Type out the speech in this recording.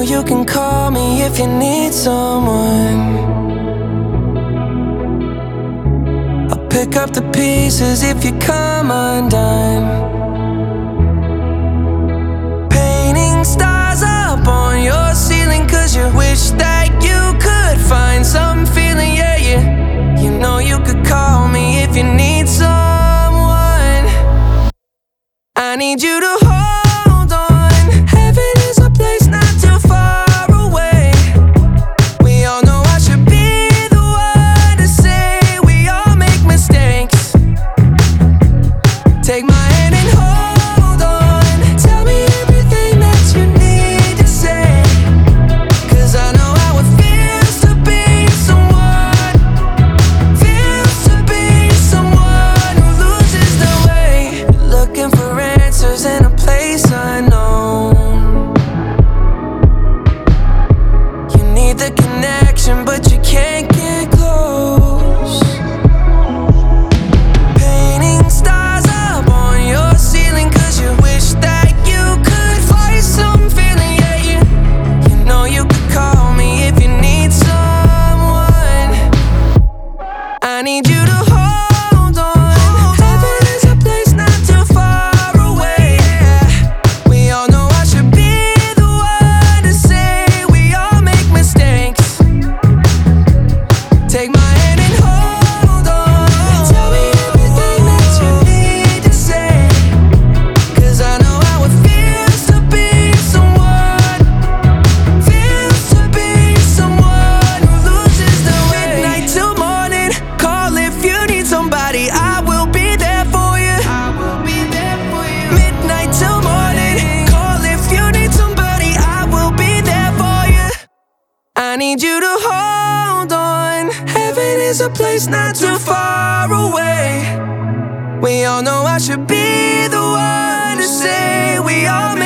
you can call me if you need someone. I'll pick up the pieces if you come undone. Painting stars up on your ceiling, 'cause you wish that you could find some feeling, yeah, yeah. You know you could call me if you need someone. I need you to hold on. Heaven is a place not too far away. We all know I should be the one to say we all make mistakes. Take my hand and hold on. Tell me everything that you need to say, 'cause I know how it feels to be someone. Feels to be someone who loses their way. Looking for answers in a place unknown. You need the connection, but you can't get close. Painting stars up on your ceiling, 'cause you wish that you could find some feeling, yeah, yeah. You know you could call me if you need someone. I need you to hold on. Heaven is a place not too far away, yeah. We all know I should be the one to say we all make mistakes. Take my hand and hold on. Tell me everything that you need to say, 'cause I know how it feels to be someone. Feels to be someone who loses their way. Midnight till morning, call if you need somebody. I will be there for you. I will be there for you. Midnight till morning, call if you need somebody. I will be there for you. I need you to hold on. Heaven is a place not too far away. We all know I should be the one to say we all